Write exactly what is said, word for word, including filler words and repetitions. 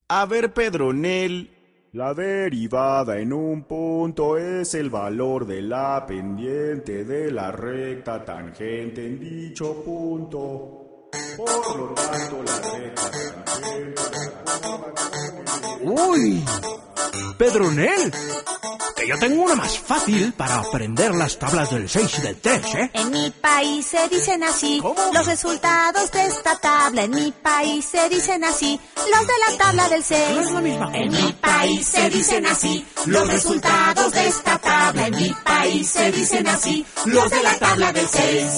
A ver, Pedronel. La derivada en un punto es el valor de la pendiente de la recta tangente en dicho punto. Por lo tanto, la recta tangente... ¡Uy! Pedronel, que yo tengo una más fácil para aprender las tablas del seis y del tres, ¿eh? En mi país se dicen así. ¿Cómo? Los resultados de esta tabla. En mi país se dicen así. Los de la tabla del seis. No es la misma. En mi país se dicen así. Los resultados de esta tabla. En mi país se dicen así. Los de la tabla del seis.